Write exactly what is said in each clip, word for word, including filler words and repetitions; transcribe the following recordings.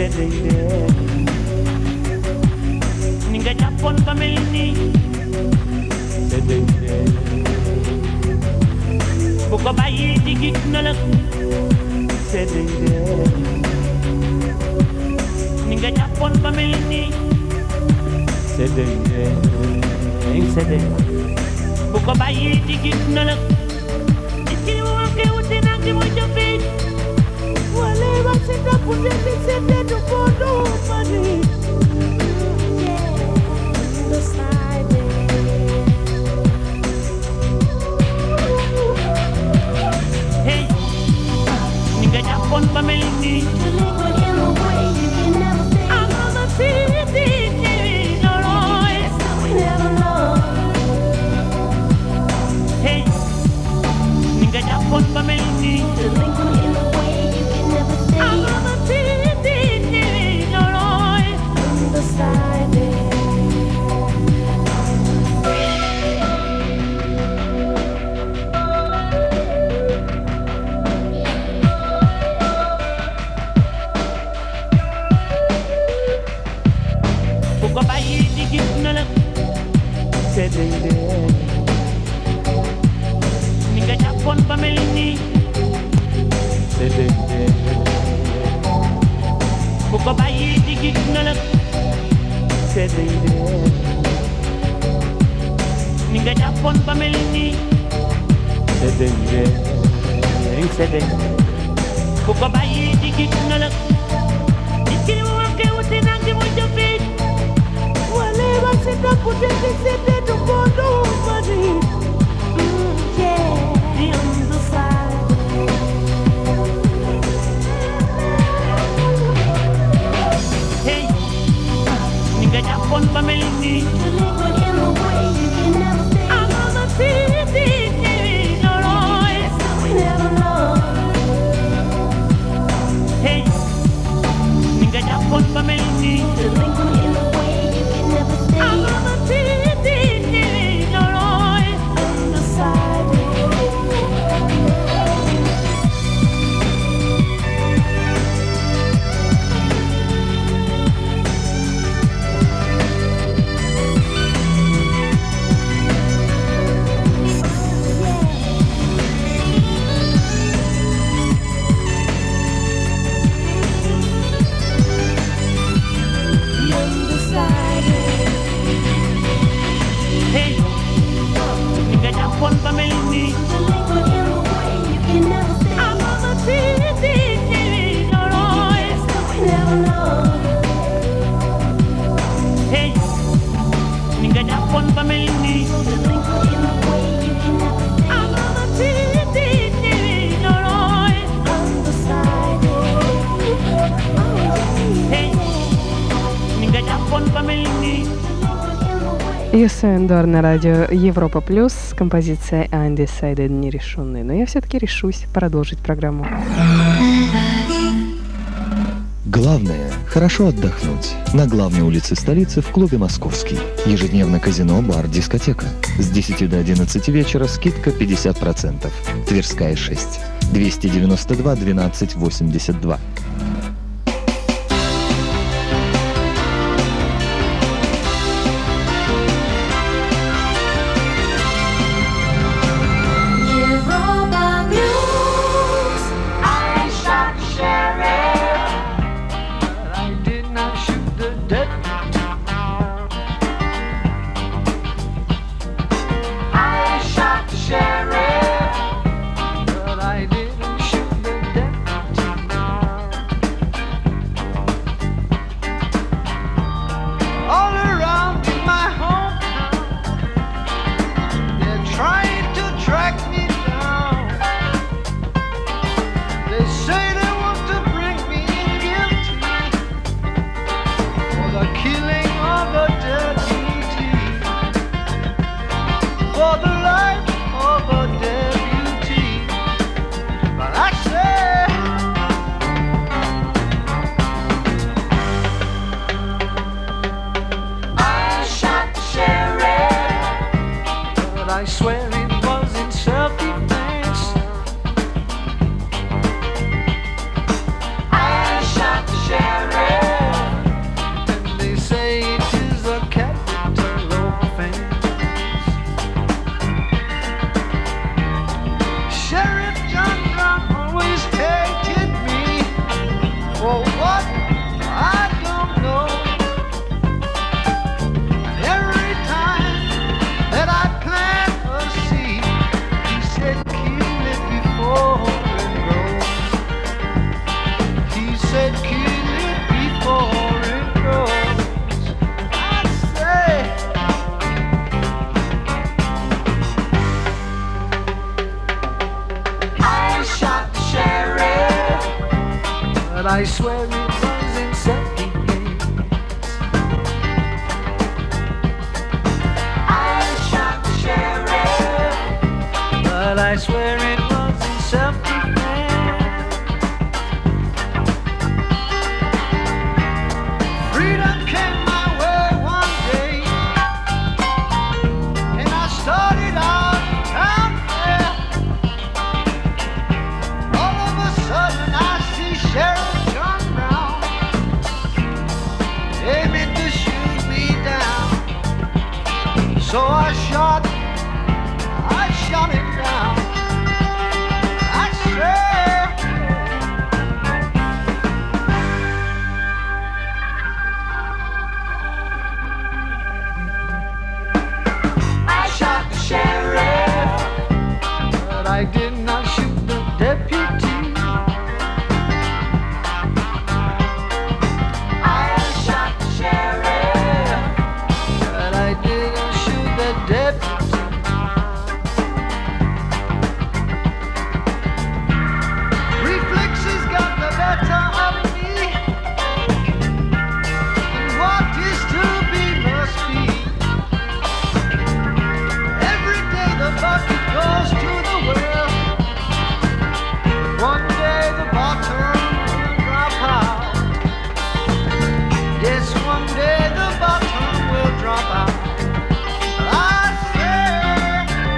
sedede ninga jàppoon ba mel ni sedede bu ko bàyyi di gis na la sedede ninga jàppoon ba mel ni sedede sedede bu ko bàyyi di gis na la ikiri wa ke uti na ki mo jofi wale ba se da pude bi se de do bodo mari the side hey ninga japon ba mel ni Japon ba mel ni delinquent in a way you can never say I'm a teen no no undecided Buka bayi dikit na lang sedede Ninga Japon ba mel ni sedede bu ko bàyyi di gis na la sedede Ninga Japon ba mel ni sedede sedede bu ko bàyyi di gis na la ikiri wa ke uti na ki mo jofi wale ba se da pude bi se de do bodo mari Hey, ninga Japon ba mel ni delinquent in a way you can never say I'm on the T V, no no we never know Hey, ninga Japon ba mel ni delinquent in a way you can never say I'm on the T V, no no undecided Japon ba mel ni delinquent in a way you can never say I'm on the T V, no no we never know Hey, ninga Japon ba mel ni delinquent in a way you can never say I'm on the T V, no no undecided Hey, ninga Japon ba mel ni Юсен Дор на радио Европа Плюс с композицией Undecided, нерешенной. Но я все-таки решусь продолжить программу. Главное – хорошо отдохнуть. На главной улице столицы в клубе «Московский». Ежедневно казино, бар, дискотека. С десяти до одиннадцати вечера скидка пятьдесят процентов. Тверская шесть. двести девяносто два двенадцать восемьдесят два. I swear it was in self-defense. I shot the sheriff. I swear it was in self-defense. I shot the sheriff, but I swear it was in self-defense. Freedom came my way one day, and I started out town fair. All of a sudden I see Sheriff John Brown aiming to shoot me down. So I shot, I shot him down. I swear. I shot the sheriff, but I did not shoot the deputy. I shot the sheriff, but I didn't shoot the deputy. Reflexes got the better of me, and what is to be must be. Every day the bucket goes to the well. One day the bottom will drop out. Yes, one day the bottom will drop out. I say,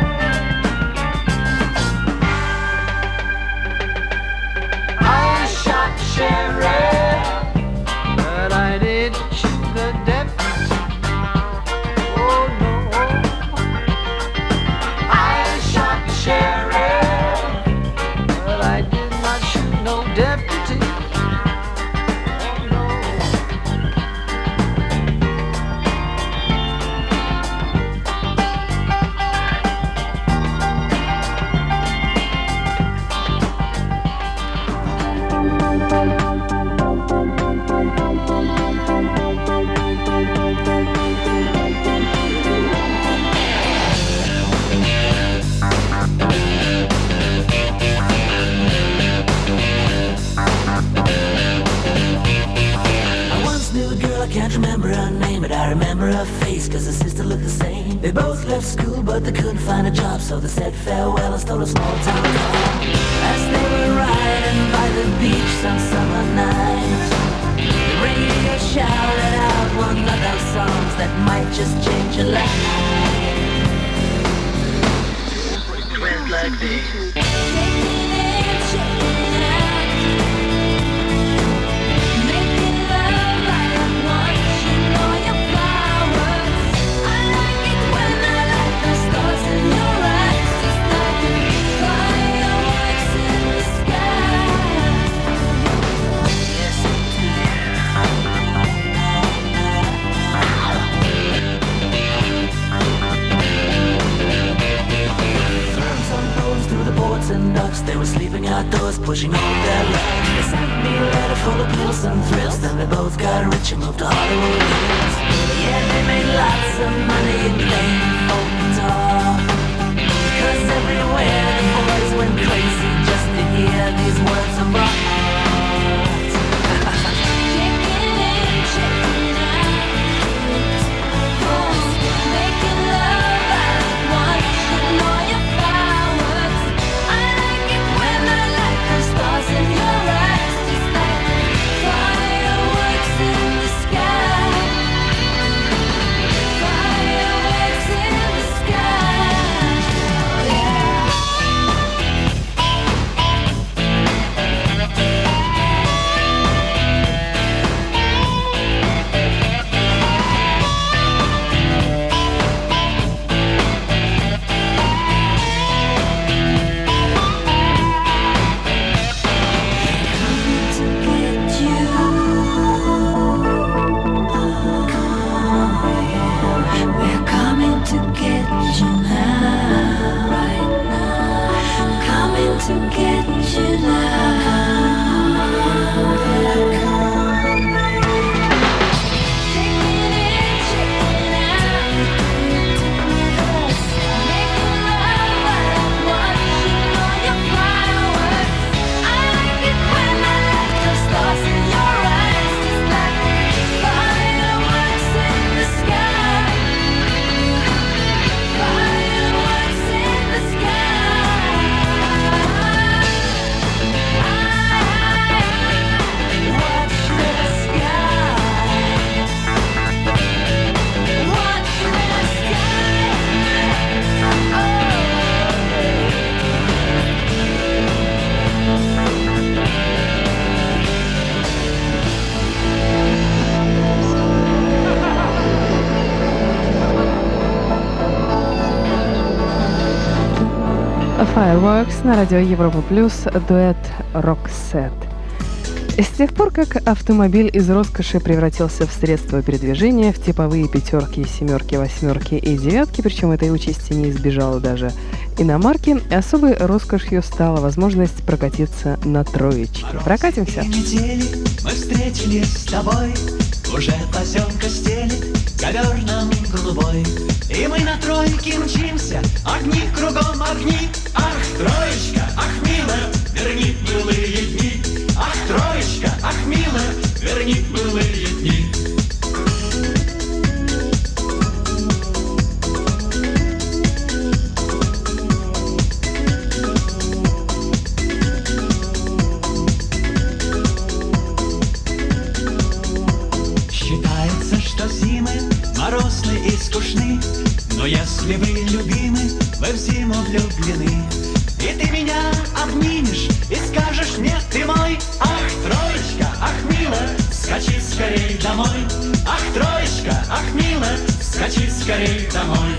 I shot the sheriff, but I didn't shoot the deputy. Oh no. I shot the sheriff, but I did not shoot no deputy. Oh no. I once knew a girl, I can't remember her name, but I remember her face, cause her sister looked the same. They both left school, but they couldn't find a job, so they said farewell and stole a small town car. As they were riding by the beach some summer night, the radio shouted out one of those songs that might just change your life. Went like this. And ducks, they were sleeping outdoors, pushing all their luggage. They sent me a letter full of pills and thrills. Then they both got rich and moved to Hollywood Hills. Yeah, they made lots of money and playing folk guitar, cause everywhere the boys went crazy just to hear these words of art. Checking in, checking out, making love out of watching all your fireworks. I like it when I like the stars in your eyes, just like fireworks in the sky. Fireworks на радио Европа Плюс, дуэт Roxette. С тех пор, как автомобиль из роскоши превратился в средство передвижения, в типовые пятерки, семерки, восьмерки и девятки, причем этой участи не избежала даже иномарки, особой роскошью стала возможность прокатиться на троечке. Прокатимся? Недели мы встретились с тобой, уже поземка стелит, ковер нам голубой. И мы на тройке мчимся, огни кругом огни. Ах, троечка, ах, милая, верни былые дни. Ах, троечка, ах, милая, верни былые дни. Считается, что зимы морозны и скучны, но если вы любимы, вы в зиму влюблены. И ты меня обнимешь и скажешь: нет, ты мой. Ах, троечка, ах, милая, скачи скорей домой. Ах, троечка, ах, милая, скачи скорей домой.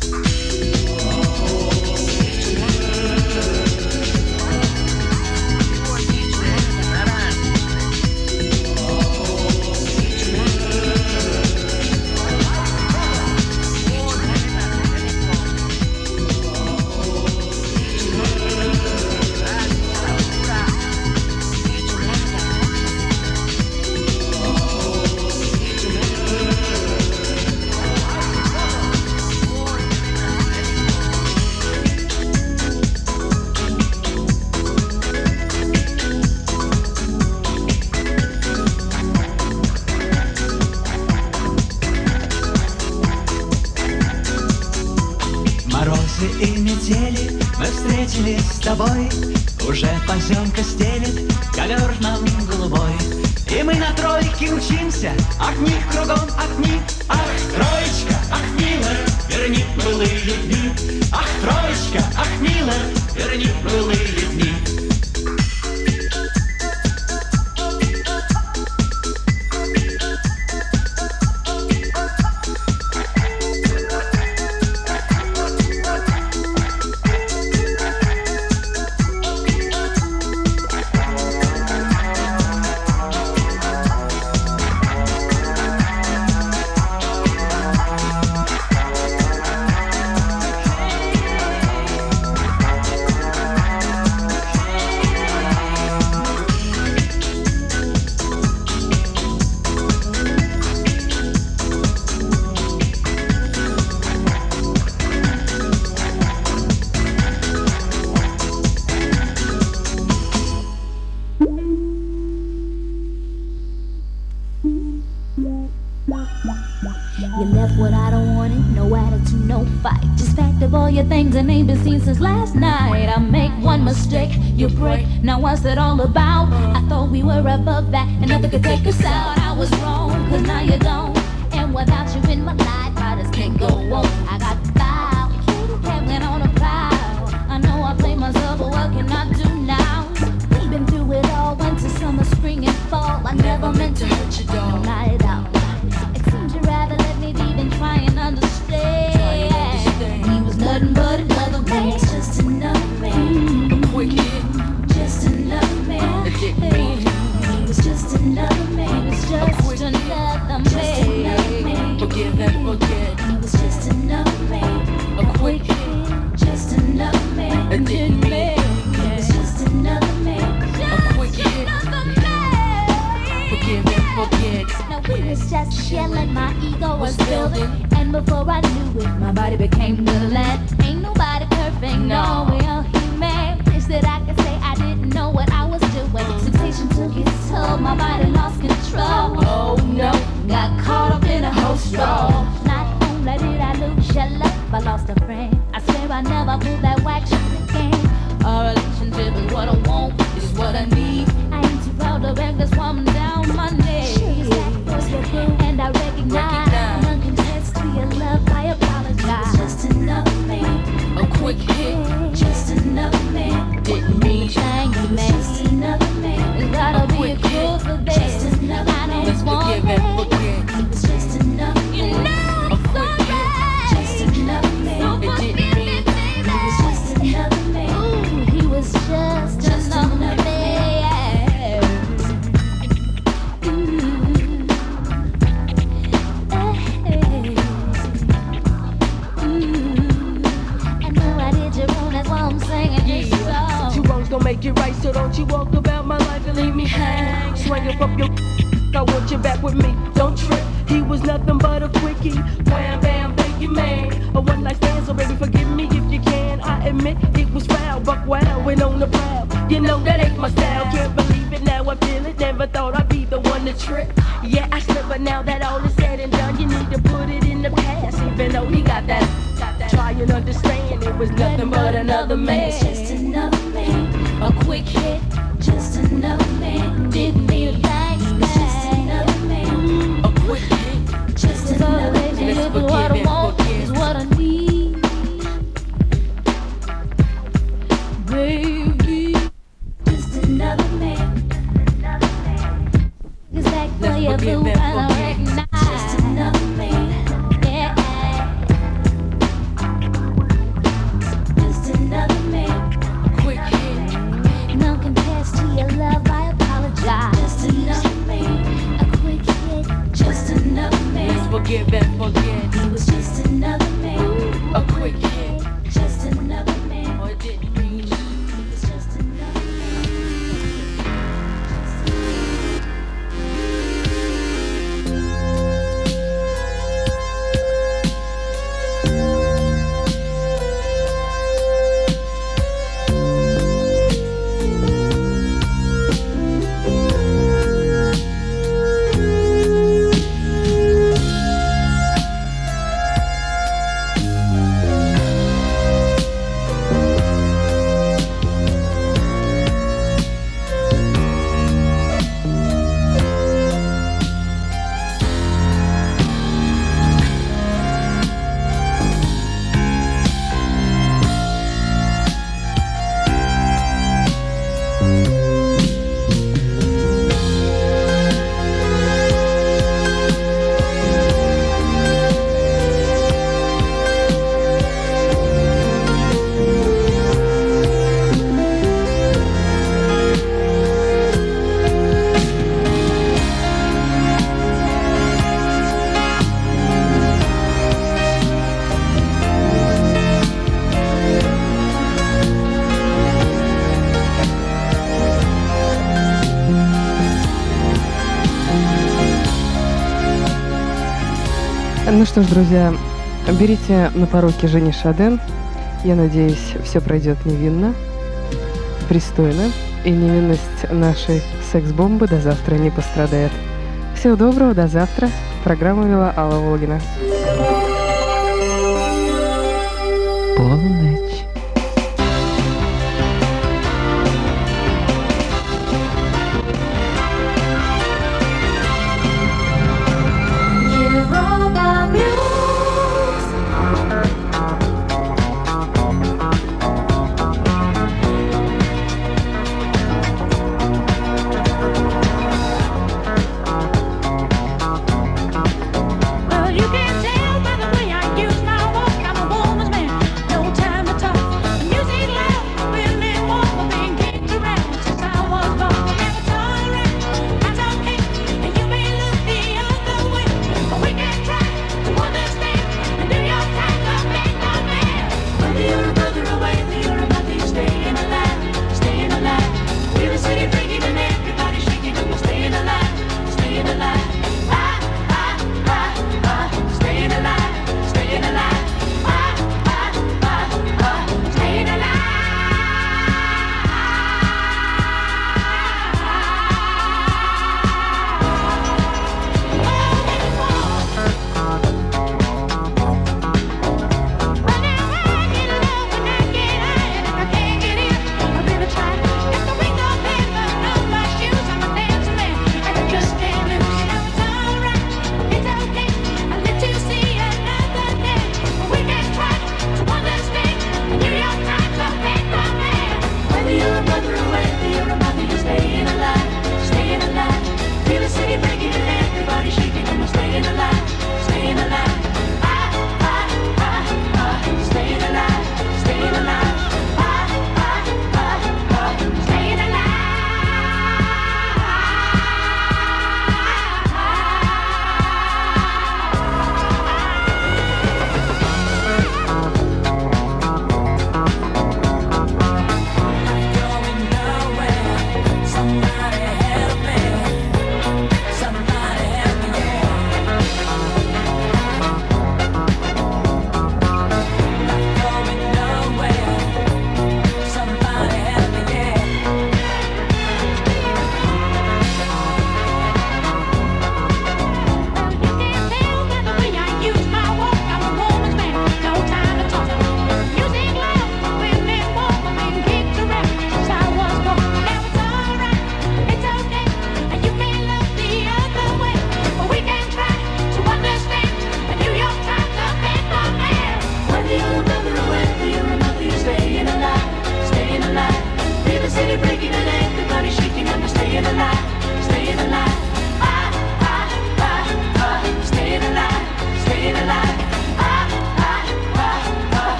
И метели мы встретились с тобой, уже поземка стелит, ковер нам голубой. И мы на тройке мчимся, огни кругом огни. Ах, троечка, ах, милая, верни былые дни. Ах, троечка, ах, милая, верни былые дни. And ain't been seen since last night. I make one mistake, you break. Now what's it all about? I thought we were above that and nothing could take us out. I was wrong, cause now you're gone. And without you in my life, I just can't go on. I got foul, heaven on a cloud. I know I play myself, but what can I do now? We've been through it all, winter, summer, spring, and fall. I never meant to hurt you, dog. Not at all. It seems you'd rather let me leave and try and understand. He was nothing but another man. It's just another man. A quick hit. Just another man. A dick man. He was just another man. He was just another man. Forgive and forget. He was just another man. A quick hit. Just another man. A dick man. He was just another man. A quick hit. Forgive and forget. Now we was just yelling, my ego was building. And before I knew it, my body became the land. Ain't nobody perfect, no, we all human. Wish that I could say I didn't know what I was doing. Temptation took its toll, my body lost control. Oh no, got caught up in a whole stroll. Not only did I lose your love, I lost a friend. I swear I never pulled that wax shit again. Our relationship is what I want, is what I need. I ain't too proud to beg this woman down my knees. And I recognize, I'm unconvinced to your love, I apologize. Just another man, a quick hit. Just another man, didn't mean shame you, man. Just another man, it's gotta be a cruel for this. Just another man, I know it's one man. It was just another man. You know don't you walk about my life and leave me hang. Swinging from your I want you back with me, don't trip. He was nothing but a quickie. Wham, bam, thank you, man. A one night stand, so baby, forgive me if you can. I admit it was foul, but wow, went on the prowl. You know that ain't my style, can't believe it, now I feel it. Never thought I'd be the one to trip. Yeah, I slip, but now that all is said and done, you need to put it in the past. Even though he got that, got that. Try and understand, it was nothing but another man. It's just another man, a quick hit. Just another man, didn't need a bang. Just another man, a quick hit. Just another man, is what I want, is what I need. Baby, just another man. Cause that for you, boo, and I recognize. Just another man, yeah. Just another man, a quick hit. None compares to your love, I apologize. Just another man, a quick hit. Just another man. Let's forgive and forget. He was just another man, a quick hit. Just another man. Or it didn't reach. He was just another Ну что ж, друзья, берите на поруки Жени Шаден. Я надеюсь, все пройдет невинно, пристойно, и невинность нашей секс-бомбы до завтра не пострадает. Всего доброго, до завтра. Программу вела Алла Волгина. Полночь. Well, you can tell by the way I use my walk, I'm a woman's man. No time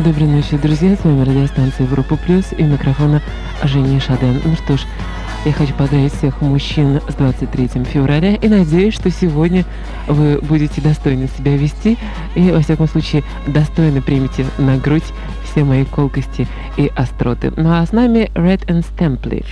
Доброй ночи, друзья, с вами радиостанция Европа Плюс и микрофона Женя Шаден. Ну что ж, я хочу поздравить всех мужчин с двадцать третьим февраля и надеюсь, что сегодня вы будете достойно себя вести и, во всяком случае, достойно примете на грудь все мои колкости и остроты. Ну а с нами Red and Stamply.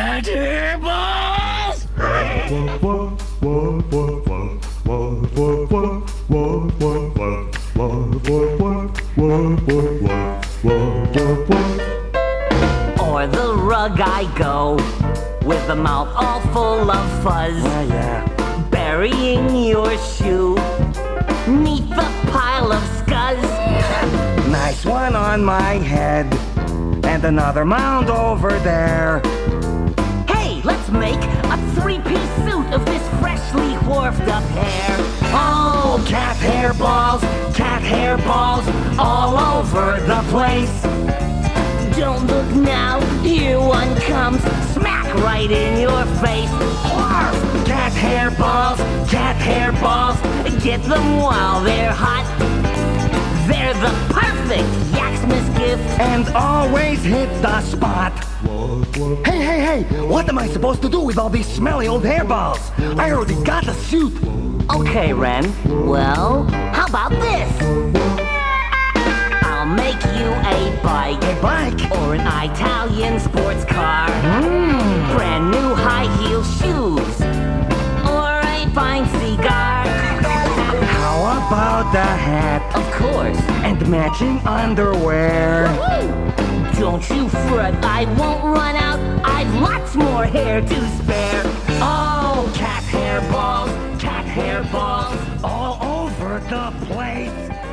O'er the rug I go, with a mouth all full of fuzz. Yeah, yeah. Burying your shoe, neath the pile of scuzz. Nice one on my head, and another mound over there. Hey, let's make a three-piece suit of this freshly wharfed up hair. Oh, cat hair balls, cat hair balls, all over the place. Don't look now, here one comes, smack right in your face. Arf! Cat hair balls, cat hair balls, Get them while they're hot. They're the perfect Yaxmas gift. and always hit the spot. Hey, hey, hey, what am I supposed to do with all these smelly old hairballs? I already got a suit. Okay, Ren. Well, how about this? I'll make you a bike. A bike? Or an Italian sports car. Mm. Brand new high heel shoes. Or a fine cigar. How about the hat? Of course. And matching underwear? Woo! Don't you fret, I won't run out. I've lots more hair to spare. Oh, cat hair balls, cat hair balls, all over the place.